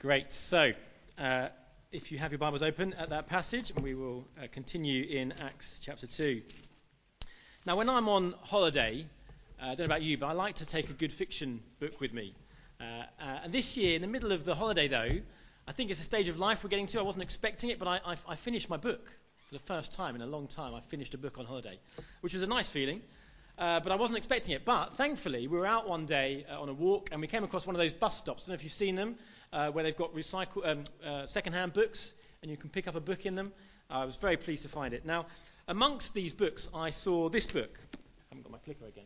Great. So, if you have your Bibles open at that passage, we will continue in Acts chapter 2. Now, when I'm on holiday, I don't know about you, but I like to take a good fiction book with me. And this year, in the middle of the holiday, though, I think it's a stage of life we're getting to. I wasn't expecting it, but I finished my book for the first time in a long time. I finished a book on holiday, which was a nice feeling. But I wasn't expecting it. But thankfully, we were out one day on a walk, and we came across one of those bus stops. I don't know if you've seen them, where they've got second-hand books, and you can pick up a book in them. I was very pleased to find it. Now, amongst these books, I saw this book. I haven't got my clicker again.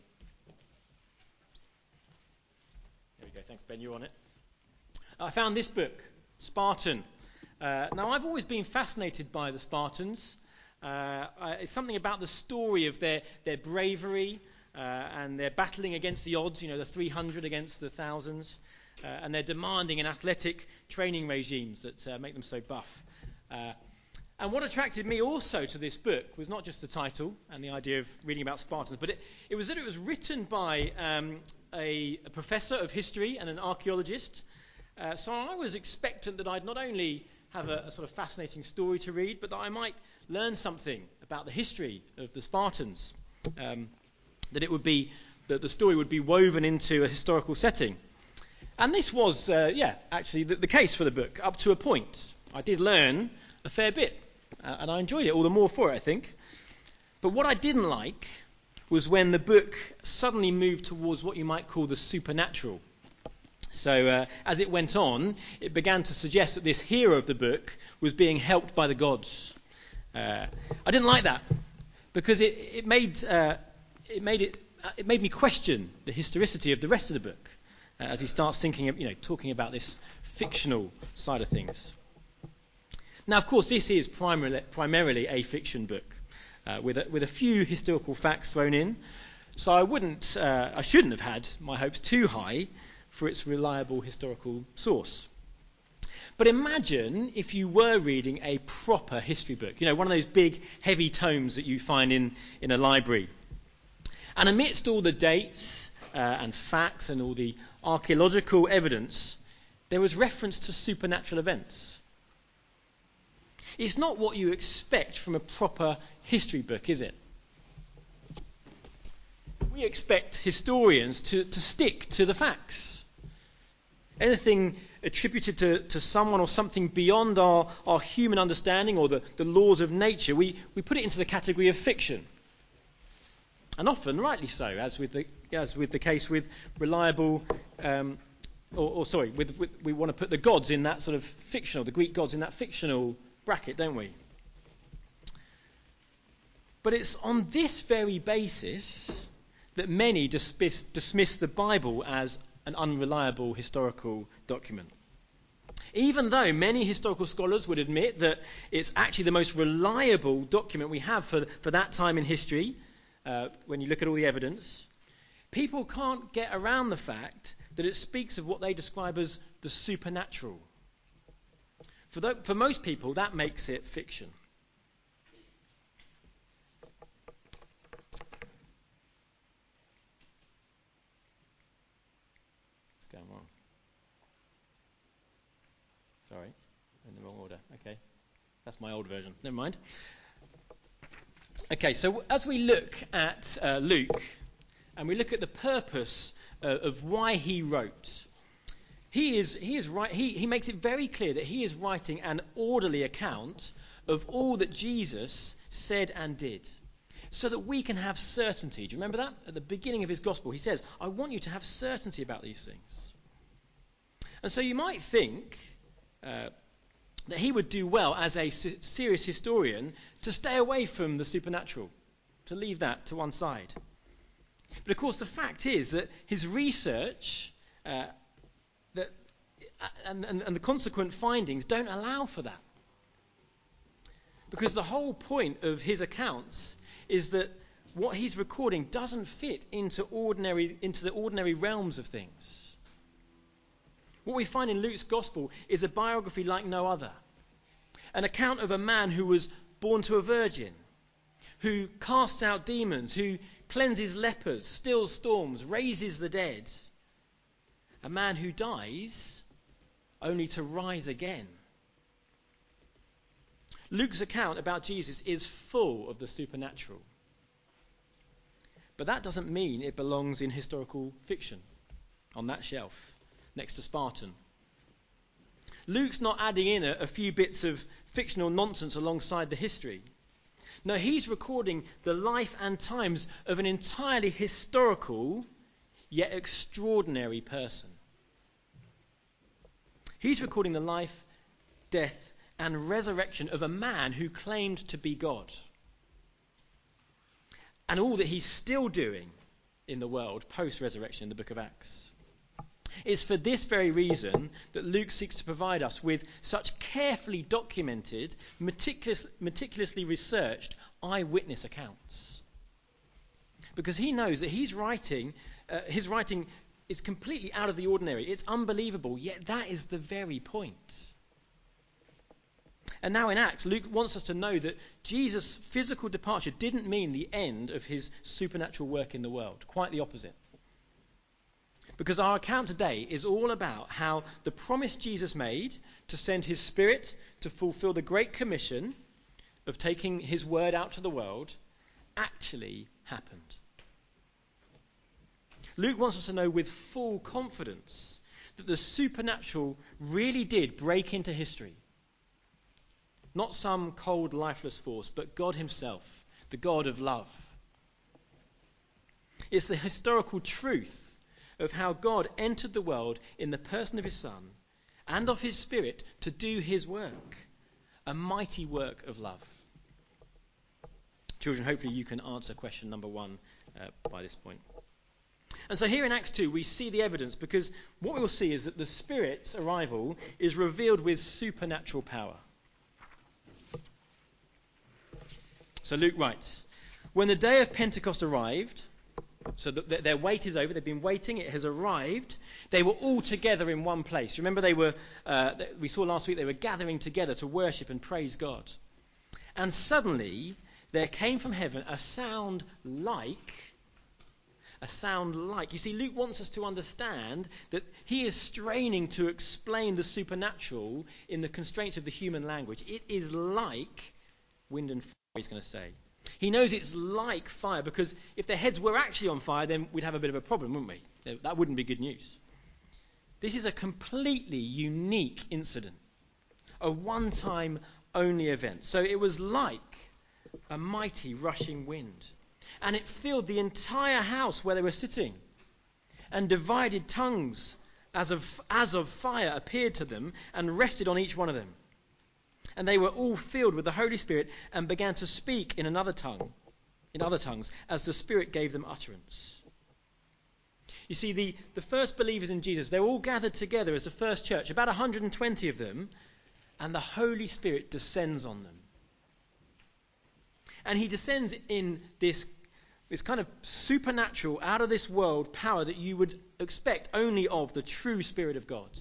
There we go. Thanks, Ben. You're on it. I found this book, Spartan. Now, I've always been fascinated by the Spartans. It's something about the story of their bravery and their battling against the odds, the 300 against the thousands, and their demanding and athletic training regimes that make them so buff. And what attracted me also to this book was not just the title and the idea of reading about Spartans, but it was that it was written by a professor of history and an archaeologist. So I was expectant that I'd not only have a sort of fascinating story to read, but that I might learn something about the history of the Spartans, that the story would be woven into a historical setting. And this was, actually the case for the book, up to a point. I did learn a fair bit, and I enjoyed it all the more for it, I think. But what I didn't like was when the book suddenly moved towards what you might call the supernatural. So as it went on, it began to suggest that this hero of the book was being helped by the gods. I didn't like that because it made me question the historicity of the rest of the book as he starts thinking of, talking about this fictional side of things. Now, of course, this is primarily a fiction book with a few historical facts thrown in. So I shouldn't have had my hopes too high for its reliable historical source. But imagine if you were reading a proper history book, one of those big, heavy tomes that you find in a library. And amidst all the dates and facts and all the archaeological evidence, there was reference to supernatural events. It's not what you expect from a proper history book, is it? We expect historians to stick to the facts. Anything attributed to someone or something beyond our human understanding or the laws of nature, we put it into the category of fiction. And often, rightly so, as with the case with reliable, we want to put the gods in that sort of fictional, the Greek gods in that fictional bracket, don't we? But it's on this very basis that many dismiss the Bible as an unreliable historical document. Even though many historical scholars would admit that it's actually the most reliable document we have for that time in history, when you look at all the evidence, people can't get around the fact that it speaks of what they describe as the supernatural. For most people, that makes it fiction. Going wrong. Sorry, in the wrong order. Okay, that's my old version. Never mind. Okay, so as we look at Luke, and we look at the purpose of why he wrote, he makes it very clear that he is writing an orderly account of all that Jesus said and did, so that we can have certainty. Do you remember that? At the beginning of his gospel, he says, I want you to have certainty about these things. And so you might think that he would do well as a serious historian to stay away from the supernatural, to leave that to one side. But of course, the fact is that his research and the consequent findings don't allow for that. Because the whole point of his accounts is that what he's recording doesn't fit into the ordinary realms of things. What we find in Luke's gospel is a biography like no other. An account of a man who was born to a virgin, who casts out demons, who cleanses lepers, stills storms, raises the dead. A man who dies only to rise again. Luke's account about Jesus is full of the supernatural. But that doesn't mean it belongs in historical fiction on that shelf next to Spartan. Luke's not adding in a few bits of fictional nonsense alongside the history. No, he's recording the life and times of an entirely historical yet extraordinary person. He's recording the life, death, and resurrection of a man who claimed to be God. And all that he's still doing in the world post-resurrection in the book of Acts. It's for this very reason that Luke seeks to provide us with such carefully documented, meticulously researched eyewitness accounts. Because he knows that his writing is completely out of the ordinary. It's unbelievable, yet that is the very point. And now in Acts, Luke wants us to know that Jesus' physical departure didn't mean the end of his supernatural work in the world. Quite the opposite. Because our account today is all about how the promise Jesus made to send his Spirit to fulfill the Great Commission of taking his word out to the world actually happened. Luke wants us to know with full confidence that the supernatural really did break into history. Not some cold, lifeless force, but God himself, the God of love. It's the historical truth of how God entered the world in the person of his Son and of his Spirit to do his work, a mighty work of love. Children, hopefully you can answer question number 1 by this point. And so here in Acts 2 we see the evidence, because what we will see is that the Spirit's arrival is revealed with supernatural power. So Luke writes, when the day of Pentecost arrived, so their wait is over, they've been waiting, it has arrived, they were all together in one place. Remember we saw last week they were gathering together to worship and praise God. And suddenly there came from heaven a sound like. You see, Luke wants us to understand that he is straining to explain the supernatural in the constraints of the human language. It is like wind and fire, he's going to say. He knows it's like fire, because if their heads were actually on fire, then we'd have a bit of a problem, wouldn't we? That wouldn't be good news. This is a completely unique incident, a one-time only event. So it was like a mighty rushing wind, and it filled the entire house where they were sitting, and divided tongues as of fire appeared to them and rested on each one of them. And they were all filled with the Holy Spirit and began to speak in other tongues, as the Spirit gave them utterance. You see, the first believers in Jesus, they're all gathered together as the first church, about 120 of them, and the Holy Spirit descends on them. And he descends in this kind of supernatural, out of this world power that you would expect only of the true Spirit of God.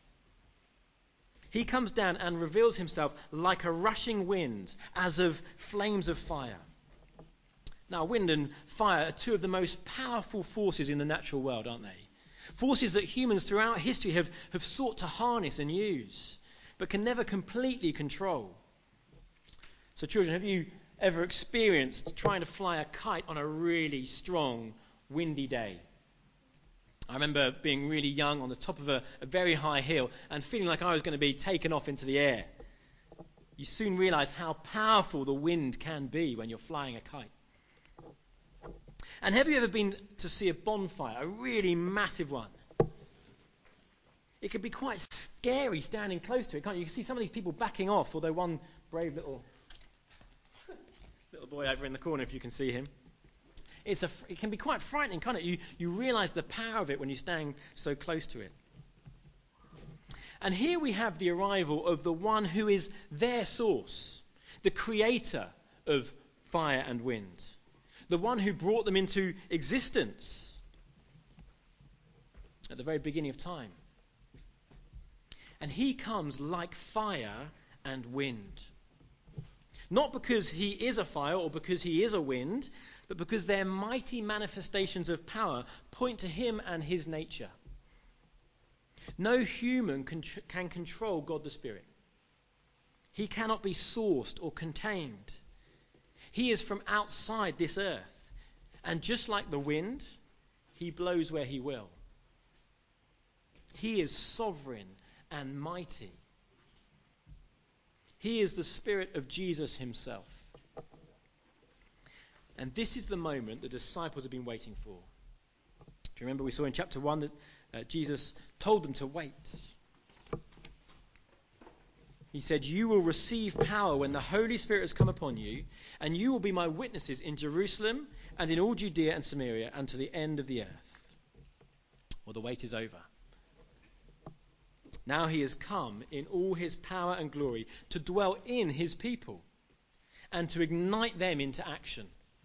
He comes down and reveals himself like a rushing wind, as of flames of fire. Now, wind and fire are two of the most powerful forces in the natural world, aren't they? Forces that humans throughout history have sought to harness and use, but can never completely control. So, children, have you ever experienced trying to fly a kite on a really strong, windy day? I remember being really young on the top of a very high hill and feeling like I was going to be taken off into the air. You soon realize how powerful the wind can be when you're flying a kite. And have you ever been to see a bonfire, a really massive one? It can be quite scary standing close to it, can't you? You can see some of these people backing off, although one brave little boy over in the corner, if you can see him. It can be quite frightening, can't it? You realise the power of it when you stand so close to it. And here we have the arrival of the one who is their source, the creator of fire and wind, the one who brought them into existence at the very beginning of time. And he comes like fire and wind. Not because he is a fire or because he is a wind, but because their mighty manifestations of power point to him and his nature. No human can control God the Spirit. He cannot be sourced or contained. He is from outside this earth. And just like the wind, he blows where he will. He is sovereign and mighty. He is the Spirit of Jesus himself. And this is the moment the disciples have been waiting for. Do you remember we saw in chapter 1 that Jesus told them to wait? He said, "You will receive power when the Holy Spirit has come upon you, and you will be my witnesses in Jerusalem and in all Judea and Samaria and to the end of the earth." Well, the wait is over. Now he has come in all his power and glory to dwell in his people and to ignite them into action,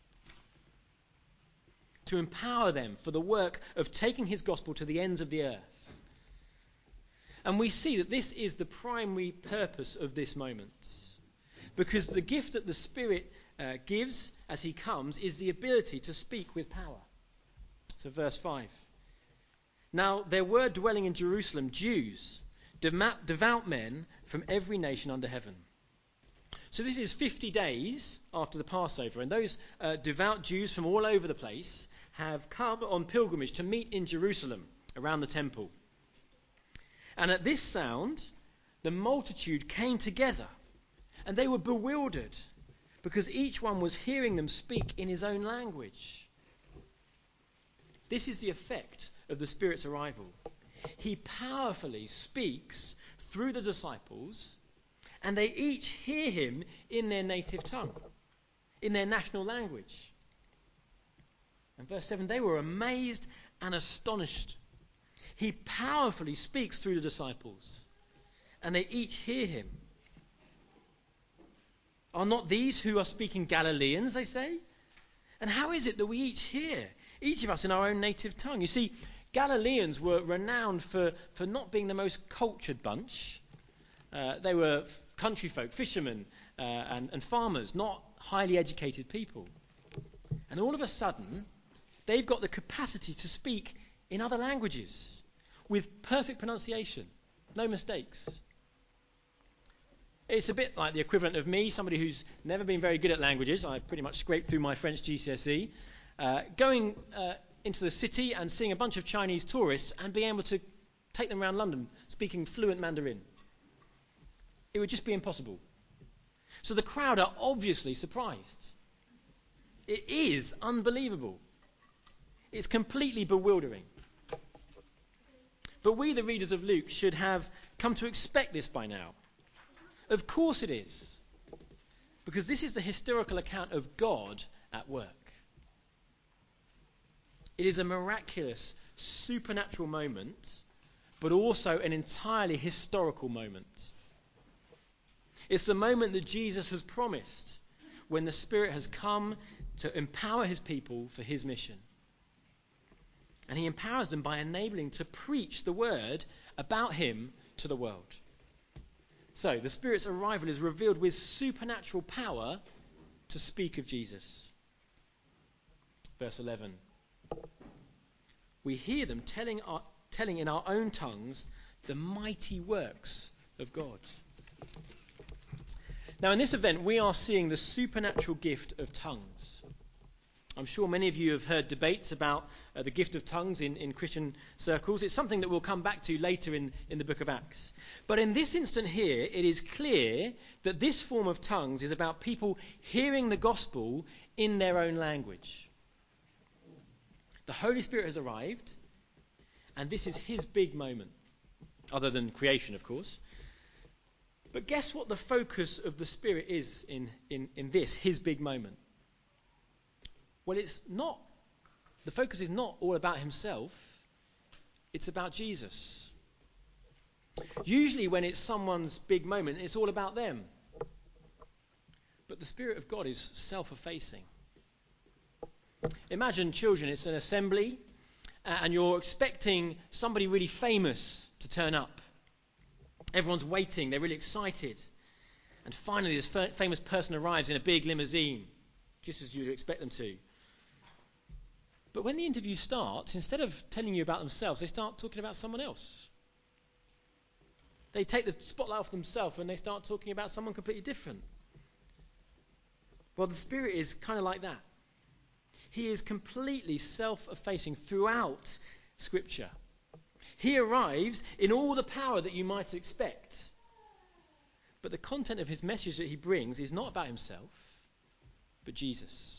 to empower them for the work of taking his gospel to the ends of the earth. And we see that this is the primary purpose of this moment, because the gift that the Spirit gives as he comes is the ability to speak with power. So verse 5. Now there were dwelling in Jerusalem Jews, devout men from every nation under heaven. So this is 50 days after the Passover, and those devout Jews from all over the place have come on pilgrimage to meet in Jerusalem around the temple. And at this sound, the multitude came together, and they were bewildered, because each one was hearing them speak in his own language. This is the effect of the Spirit's arrival. He powerfully speaks through the disciples, and they each hear him in their native tongue, in their national language. And verse 7, they were amazed and astonished. He powerfully speaks through the disciples, and they each hear him. Are not these who are speaking Galileans, they say? And how is it that we each hear, each of us in our own native tongue? You see, Galileans were renowned for not being the most cultured bunch. They were country folk, fishermen and farmers, not highly educated people. And all of a sudden, they've got the capacity to speak in other languages with perfect pronunciation, no mistakes. It's a bit like the equivalent of me, somebody who's never been very good at languages. I pretty much scraped through my French GCSE, going into the city and seeing a bunch of Chinese tourists and being able to take them around London speaking fluent Mandarin. It would just be impossible. So the crowd are obviously surprised. It is unbelievable. It's completely bewildering. But we, the readers of Luke, should have come to expect this by now. Of course it is, because this is the historical account of God at work. It is a miraculous, supernatural moment, but also an entirely historical moment. It's the moment that Jesus has promised when the Spirit has come to empower his people for his mission. And he empowers them by enabling to preach the word about him to the world. So, the Spirit's arrival is revealed with supernatural power to speak of Jesus. Verse 11. We hear them telling in our own tongues the mighty works of God. Now, in this event, we are seeing the supernatural gift of tongues. I'm sure many of you have heard debates about the gift of tongues in Christian circles. It's something that we'll come back to later in the book of Acts. But in this instant here, it is clear that this form of tongues is about people hearing the gospel in their own language. The Holy Spirit has arrived, and this is his big moment, other than creation, of course. But guess what the focus of the Spirit is in this, his big moment? Well, it's not. The focus is not all about himself. It's about Jesus. Usually when it's someone's big moment, it's all about them. But the Spirit of God is self-effacing. Imagine children, it's an assembly, and you're expecting somebody really famous to turn up. Everyone's waiting, they're really excited. And finally this famous person arrives in a big limousine, just as you'd expect them to. But when the interview starts, instead of telling you about themselves, they start talking about someone else. They take the spotlight off themselves and they start talking about someone completely different. Well, the Spirit is kind of like that. He is completely self-effacing throughout Scripture. He arrives in all the power that you might expect. But the content of his message that he brings is not about himself, but Jesus.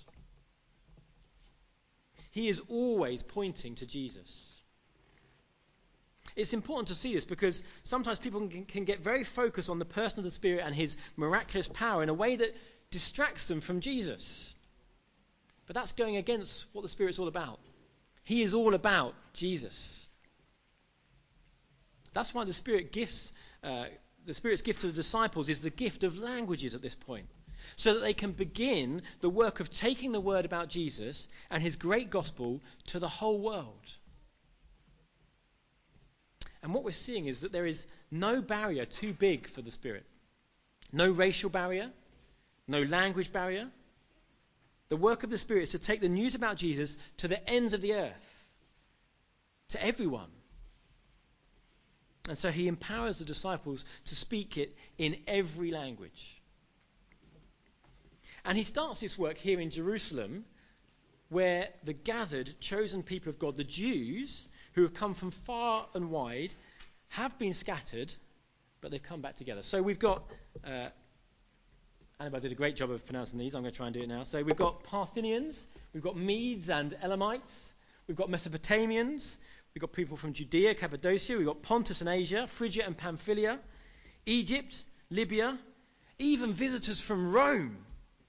He is always pointing to Jesus. It's important to see this because sometimes people can get very focused on the person of the Spirit and his miraculous power in a way that distracts them from Jesus. But that's going against what the Spirit's all about. He is all about Jesus. That's why the Spirit's gift to the disciples is the gift of languages at this point, so that they can begin the work of taking the word about Jesus and his great gospel to the whole world. And what we're seeing is that there is no barrier too big for the Spirit. No racial barrier, no language barrier. The work of the Spirit is to take the news about Jesus to the ends of the earth, to everyone. And so he empowers the disciples to speak it in every language. And he starts this work here in Jerusalem, where the gathered, chosen people of God, the Jews, who have come from far and wide, have been scattered, but they've come back together. So we've got... Annabelle did a great job of pronouncing these. I'm going to try and do it now. So we've got Parthians, we've got Medes and Elamites, we've got Mesopotamians, we've got people from Judea, Cappadocia, we've got Pontus and Asia, Phrygia and Pamphylia, Egypt, Libya, even visitors from Rome,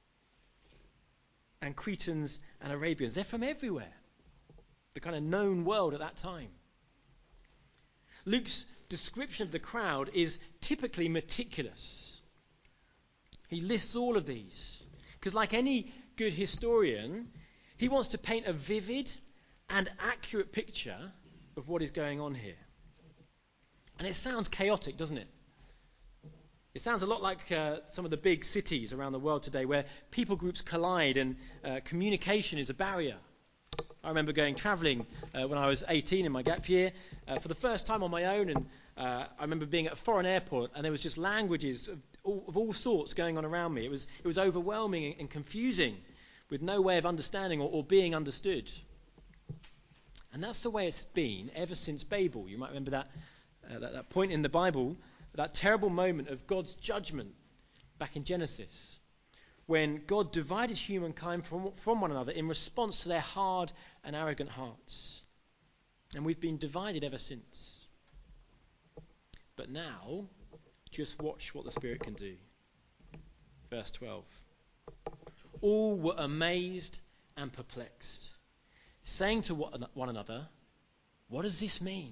and Cretans and Arabians. They're from everywhere, the kind of known world at that time. Luke's description of the crowd is typically meticulous. He lists all of these because, like any good historian, he wants to paint a vivid and accurate picture of what is going on here. And it sounds chaotic, doesn't it? It sounds a lot like some of the big cities around the world today where people groups collide and communication is a barrier. I remember going travelling when I was 18 in my gap year for the first time on my own, and I remember being at a foreign airport and there was just languages of all sorts going on around me. It was overwhelming and confusing with no way of understanding or being understood. And that's the way it's been ever since Babel. You might remember that point in the Bible, that terrible moment of God's judgment back in Genesis, when God divided humankind from one another in response to their hard and arrogant hearts. And we've been divided ever since. But now, just watch what the Spirit can do. Verse 12. All were amazed and perplexed, saying to one another, "What does this mean?"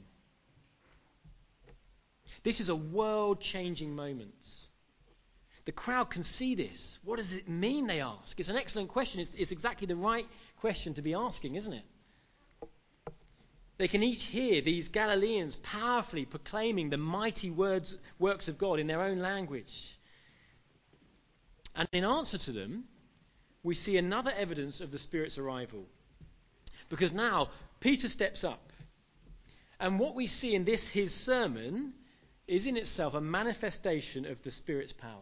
This is a world-changing moment. The crowd can see this. What does it mean, they ask? It's an excellent question. It's exactly the right question to be asking, isn't it? They can each hear these Galileans powerfully proclaiming the mighty works of God in their own language. And in answer to them, we see another evidence of the Spirit's arrival. Because now Peter steps up. And what we see in this, his sermon, is in itself a manifestation of the Spirit's power.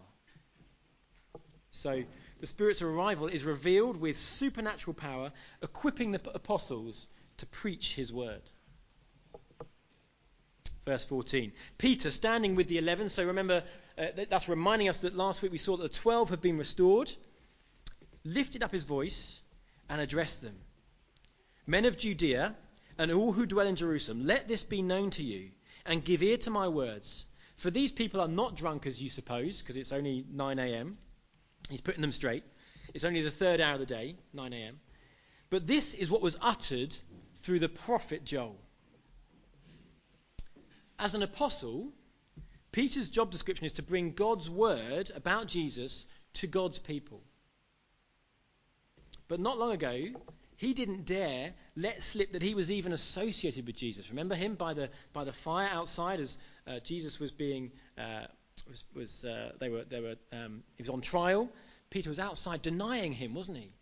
So the Spirit's arrival is revealed with supernatural power, equipping the apostles to preach his word. Verse 14. Peter, standing with the 11, so remember, that's reminding us that last week we saw that the 12 had been restored, lifted up his voice and addressed them. Men of Judea and all who dwell in Jerusalem, let this be known to you, and give ear to my words. For these people are not drunk as you suppose, because it's only 9 a.m. He's putting them straight. It's only the third hour of the day, 9 a.m. But this is what was uttered through the prophet Joel. As an apostle, Peter's job description is to bring God's word about Jesus to God's people. But not long ago, he didn't dare let slip that he was even associated with Jesus. Remember him by the fire outside as Jesus was being he was on trial. Peter was outside denying him, wasn't he?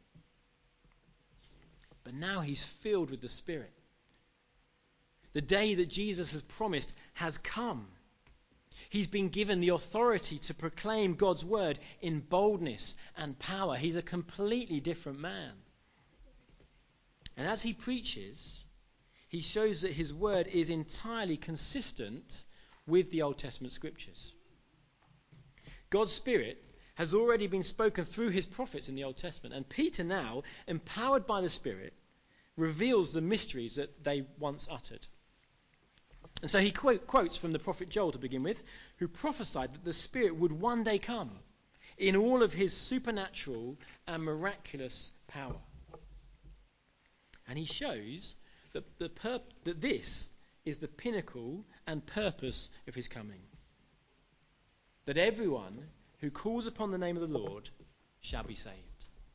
But now he's filled with the Spirit. The day that Jesus has promised has come. He's been given the authority to proclaim God's word in boldness and power. He's a completely different man. And as he preaches, he shows that his word is entirely consistent with the Old Testament scriptures. God's Spirit has already been spoken through his prophets in the Old Testament, and Peter now, empowered by the Spirit, reveals the mysteries that they once uttered. And so he quotes from the prophet Joel to begin with, who prophesied that the Spirit would one day come in all of his supernatural and miraculous power. And he shows that this is the pinnacle and purpose of his coming. That everyone who calls upon the name of the Lord shall be saved.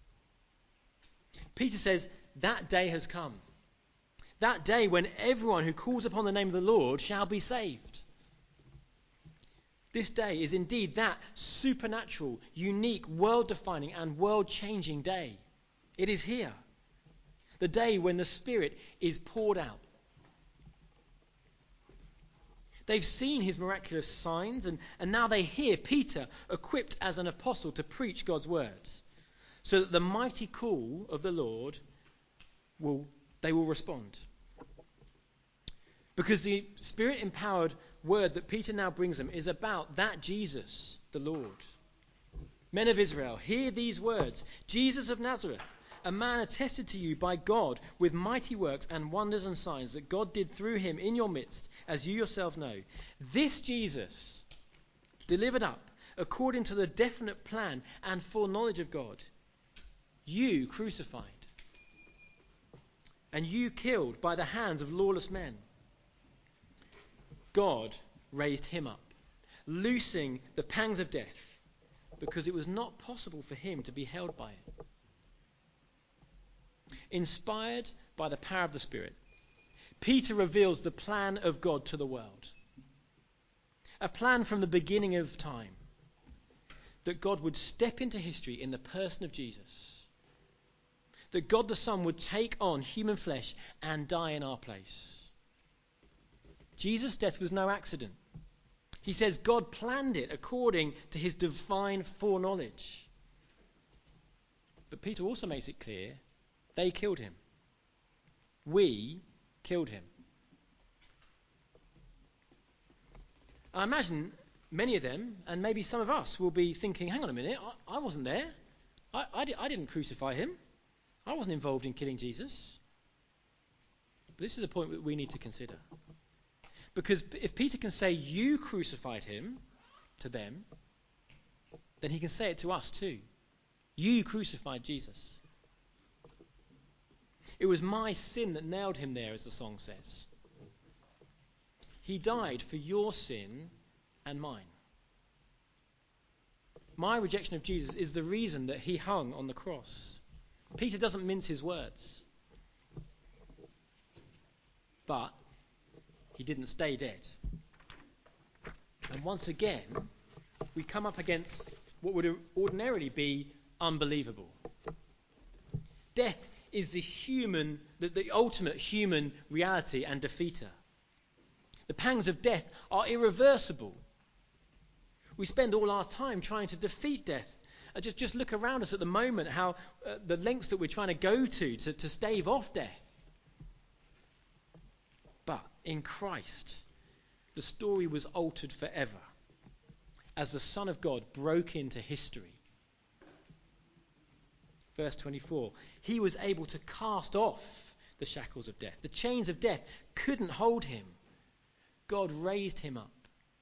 Peter says that day has come. That day when everyone who calls upon the name of the Lord shall be saved. This day is indeed that supernatural, unique, world-defining and world-changing day. It is here. The day when the Spirit is poured out. They've seen his miraculous signs, and now they hear Peter equipped as an apostle to preach God's words, so that the mighty call of the Lord they will respond. Because the Spirit-empowered word that Peter now brings them is about that Jesus, the Lord. Men of Israel, hear these words. Jesus of Nazareth, a man attested to you by God with mighty works and wonders and signs that God did through him in your midst, as you yourselves know. This Jesus, delivered up according to the definite plan and foreknowledge of God, you crucified and you killed by the hands of lawless men. God raised him up, loosing the pangs of death, because it was not possible for him to be held by it. Inspired by the power of the Spirit, Peter reveals the plan of God to the world. A plan from the beginning of time, that God would step into history in the person of Jesus. That God the Son would take on human flesh and die in our place. Jesus' death was no accident. He says God planned it according to his divine foreknowledge. But Peter also makes it clear they killed him. We killed him. I imagine many of them, and maybe some of us, will be thinking, hang on a minute, I wasn't there. I didn't crucify him. I wasn't involved in killing Jesus. But this is a point that we need to consider. Because if Peter can say you crucified him to them, then he can say it to us too. You crucified Jesus. It was my sin that nailed him there, as the song says. He died for your sin and mine. My rejection of Jesus is the reason that he hung on the cross. Peter doesn't mince his words. But he didn't stay dead. And once again, we come up against what would ordinarily be unbelievable. Death is the ultimate human reality and defeater. The pangs of death are irreversible. We spend all our time trying to defeat death. Just look around us at the moment, how the lengths that we're trying to go to stave off death. But in Christ, the story was altered forever as the Son of God broke into history. Verse 24, he was able to cast off the shackles of death. The chains of death couldn't hold him. God raised him up.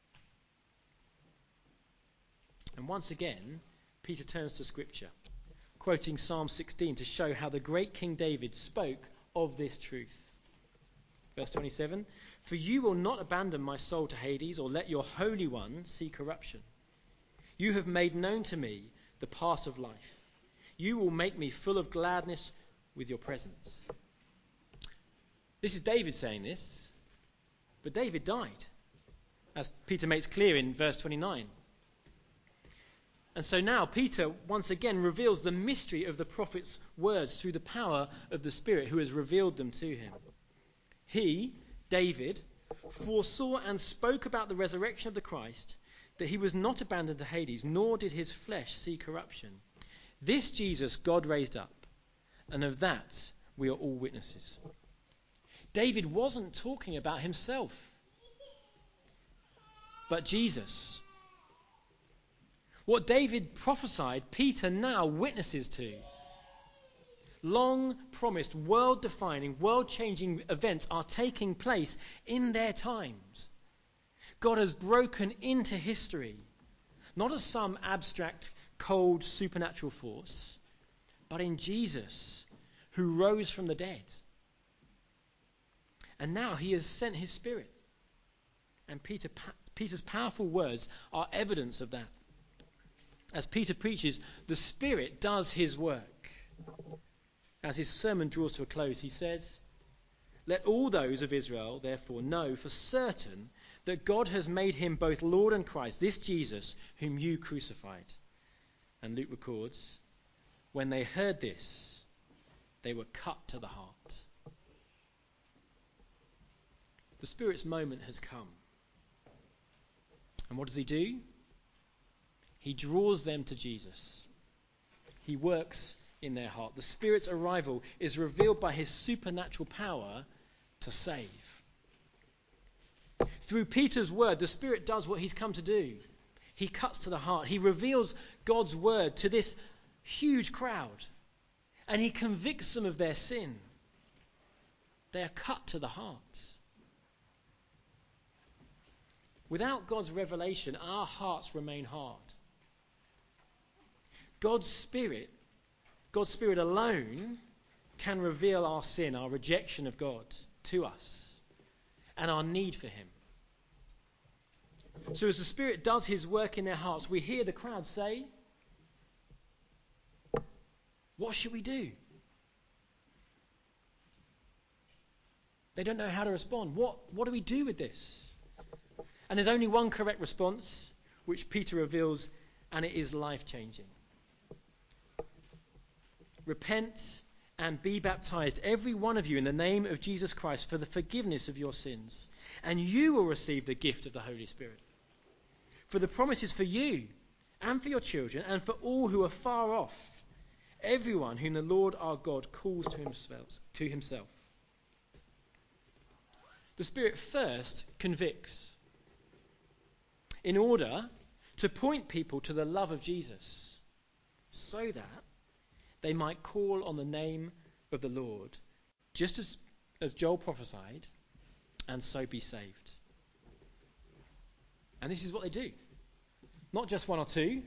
And once again, Peter turns to Scripture, quoting Psalm 16 to show how the great King David spoke of this truth. Verse 27, for you will not abandon my soul to Hades or let your Holy One see corruption. You have made known to me the path of life. You will make me full of gladness with your presence. This is David saying this, but David died, as Peter makes clear in verse 29. And so now Peter once again reveals the mystery of the prophet's words through the power of the Spirit who has revealed them to him. He, David, foresaw and spoke about the resurrection of the Christ that he was not abandoned to Hades, nor did his flesh see corruption. This Jesus God raised up, and of that we are all witnesses. David wasn't talking about himself, but Jesus. What David prophesied, Peter now witnesses to. Long promised, world-defining, world-changing events are taking place in their times. God has broken into history, not as some abstract, cold, supernatural force, but in Jesus, who rose from the dead. And now he has sent his Spirit. And Peter's powerful words are evidence of that. As Peter preaches, the Spirit does his work. As his sermon draws to a close, he says, "Let all those of Israel, therefore, know for certain that God has made him both Lord and Christ, this Jesus whom you crucified." And Luke records, when they heard this, they were cut to the heart. The Spirit's moment has come. And what does he do? He draws them to Jesus. He works in their heart. The Spirit's arrival is revealed by his supernatural power to save. Through Peter's word, the Spirit does what he's come to do. He cuts to the heart. He reveals God's word to this huge crowd, and he convicts them of their sin. They are cut to the heart. Without God's revelation, our hearts remain hard. God's Spirit alone can reveal our sin, our rejection of God to us, and our need for him. So as the Spirit does his work in their hearts, we hear the crowd say, "What should we do?" They don't know how to respond. What do we do with this? And there's only one correct response, which Peter reveals, and it is life-changing. Repent and be baptized, every one of you, in the name of Jesus Christ for the forgiveness of your sins, and you will receive the gift of the Holy Spirit. For the promise is for you and for your children and for all who are far off, everyone whom the Lord our God calls to himself. The Spirit first convicts in order to point people to the love of Jesus, so that they might call on the name of the Lord, just as Joel prophesied, and so be saved. And this is what they do. Not just one or two.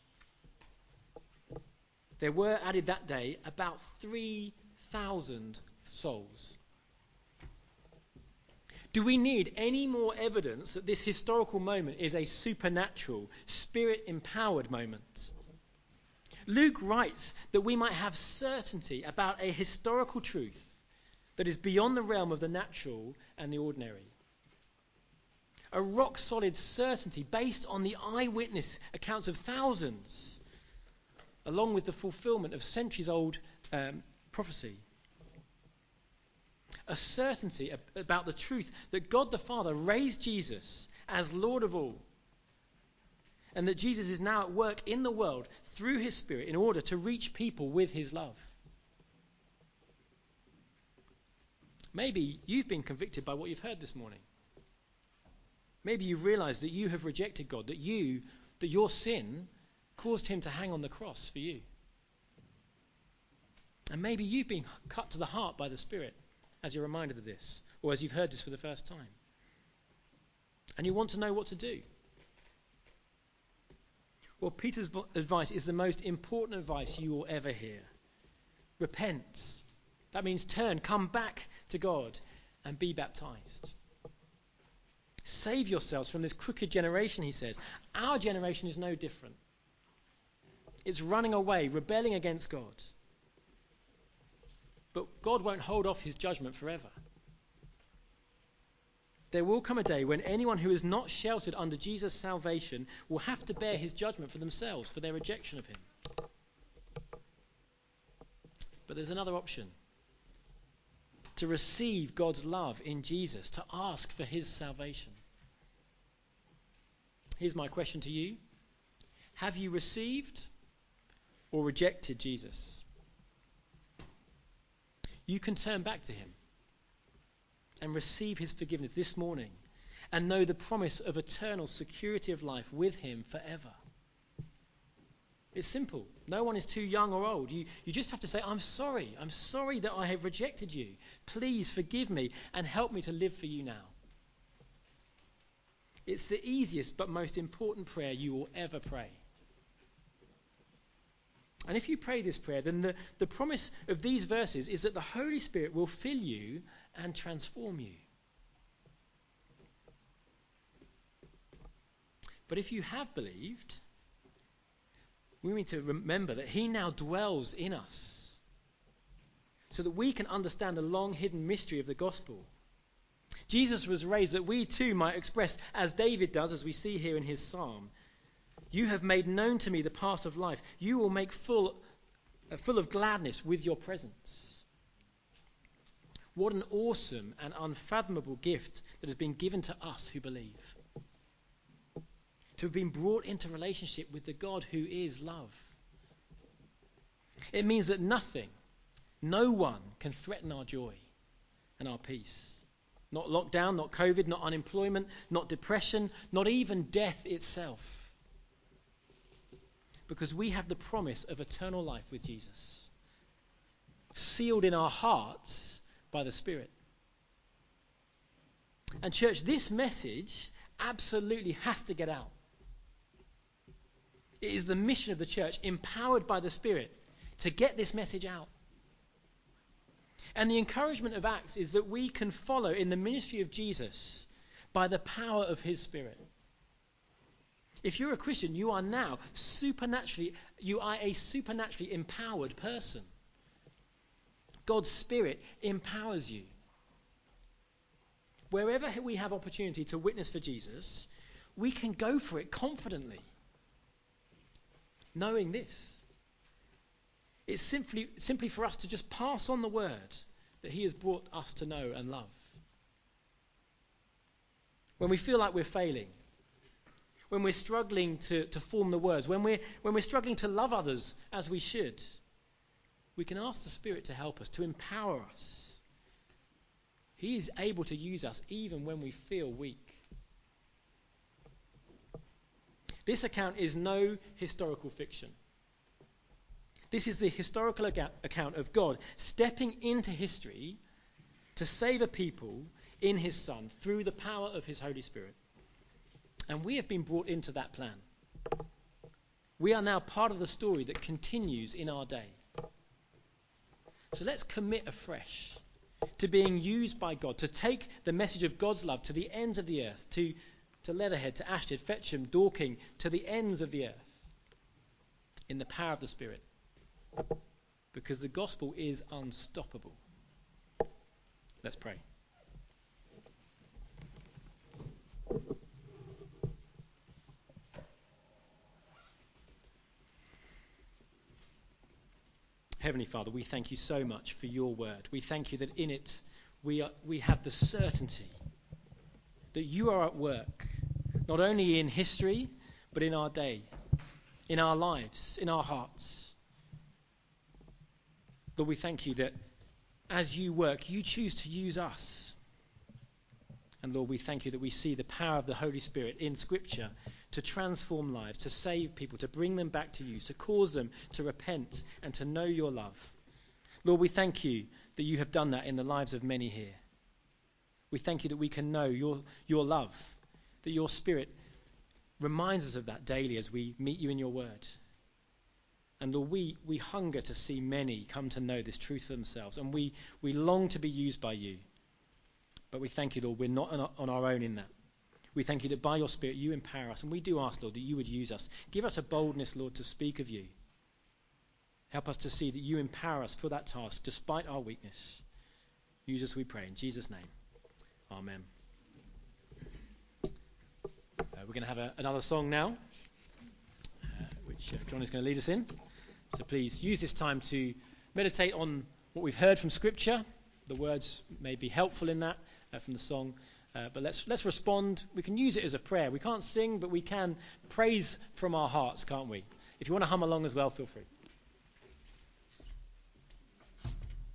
There were added that day about 3,000 souls. Do we need any more evidence that this historical moment is a supernatural, Spirit-empowered moment? Luke writes that we might have certainty about a historical truth that is beyond the realm of the natural and the ordinary. A rock-solid certainty based on the eyewitness accounts of thousands, along with the fulfillment of centuries-old prophecy. A certainty about the truth that God the Father raised Jesus as Lord of all, and that Jesus is now at work in the world through his Spirit in order to reach people with his love. Maybe you've been convicted by what you've heard this morning. Maybe you've realized that you have rejected God, that your sin caused him to hang on the cross for you. And maybe you've been cut to the heart by the Spirit as you're reminded of this, or as you've heard this for the first time. And you want to know what to do. Well, Peter's advice is the most important advice you will ever hear. Repent. That means turn, come back to God and be baptized. Save yourselves from this crooked generation, he says. Our generation is no different. It's running away, rebelling against God. But God won't hold off his judgment forever. There will come a day when anyone who is not sheltered under Jesus' salvation will have to bear his judgment for themselves, for their rejection of him. But there's another option. To receive God's love in Jesus, to ask for his salvation. Here's my question to you. Have you received or rejected Jesus? You can turn back to him and receive his forgiveness this morning and know the promise of eternal security of life with him forever. It's simple. No one is too young or old. You just have to say, I'm sorry. I'm sorry that I have rejected you. Please forgive me and help me to live for you now. It's the easiest but most important prayer you will ever pray. And if you pray this prayer, then the promise of these verses is that the Holy Spirit will fill you and transform you. But if you have believed, we need to remember that he now dwells in us so that we can understand the long hidden mystery of the gospel. Jesus was raised that we too might express, as David does, as we see here in his psalm, you have made known to me the path of life. You will make full of gladness with your presence. What an awesome and unfathomable gift that has been given to us who believe. To have been brought into relationship with the God who is love. It means that nothing, no one can threaten our joy and our peace. Not lockdown, not COVID, not unemployment, not depression, not even death itself. Because we have the promise of eternal life with Jesus, sealed in our hearts by the Spirit. And church, this message absolutely has to get out. It is the mission of the church, empowered by the Spirit, to get this message out. And the encouragement of Acts is that we can follow in the ministry of Jesus by the power of his Spirit. If you're a Christian, you are a supernaturally empowered person. God's Spirit empowers you. Wherever we have opportunity to witness for Jesus, we can go for it confidently, knowing this. It's simply for us to just pass on the word that he has brought us to know and love. When we feel like we're failing, when we're struggling to form the words, when we're struggling to love others as we should, we can ask the Spirit to help us, to empower us. He is able to use us even when we feel weak. This account is no historical fiction. This is the historical account of God stepping into history to save a people in his Son through the power of his Holy Spirit. And we have been brought into that plan. We are now part of the story that continues in our day. So let's commit afresh to being used by God, to take the message of God's love to the ends of the earth, to Leatherhead, to Ashtead, Fetcham, Dorking, to the ends of the earth, in the power of the Spirit. Because the gospel is unstoppable. Let's pray. Heavenly Father, we thank you so much for your word. We thank you that in it we have the certainty that you are at work, not only in history, but in our day, in our lives, in our hearts. Lord, we thank you that as you work, you choose to use us. And Lord, we thank you that we see the power of the Holy Spirit in Scripture to transform lives, to save people, to bring them back to you, to cause them to repent and to know your love. Lord, we thank you that you have done that in the lives of many here. We thank you that we can know your love, that your Spirit reminds us of that daily as we meet you in your word. And Lord, we hunger to see many come to know this truth for themselves, and we long to be used by you. But we thank you, Lord, we're not on our own in that. We thank you that by your Spirit you empower us, and we do ask, Lord, that you would use us. Give us a boldness, Lord, to speak of you. Help us to see that you empower us for that task despite our weakness. Use us, we pray, in Jesus' name. Amen. We're going to have another song now, which John is going to lead us in. So please use this time to meditate on what we've heard from Scripture. The words may be helpful in that from the song. But let's respond. We can use it as a prayer. We can't sing, but we can praise from our hearts, can't we? If you want to hum along as well, feel free.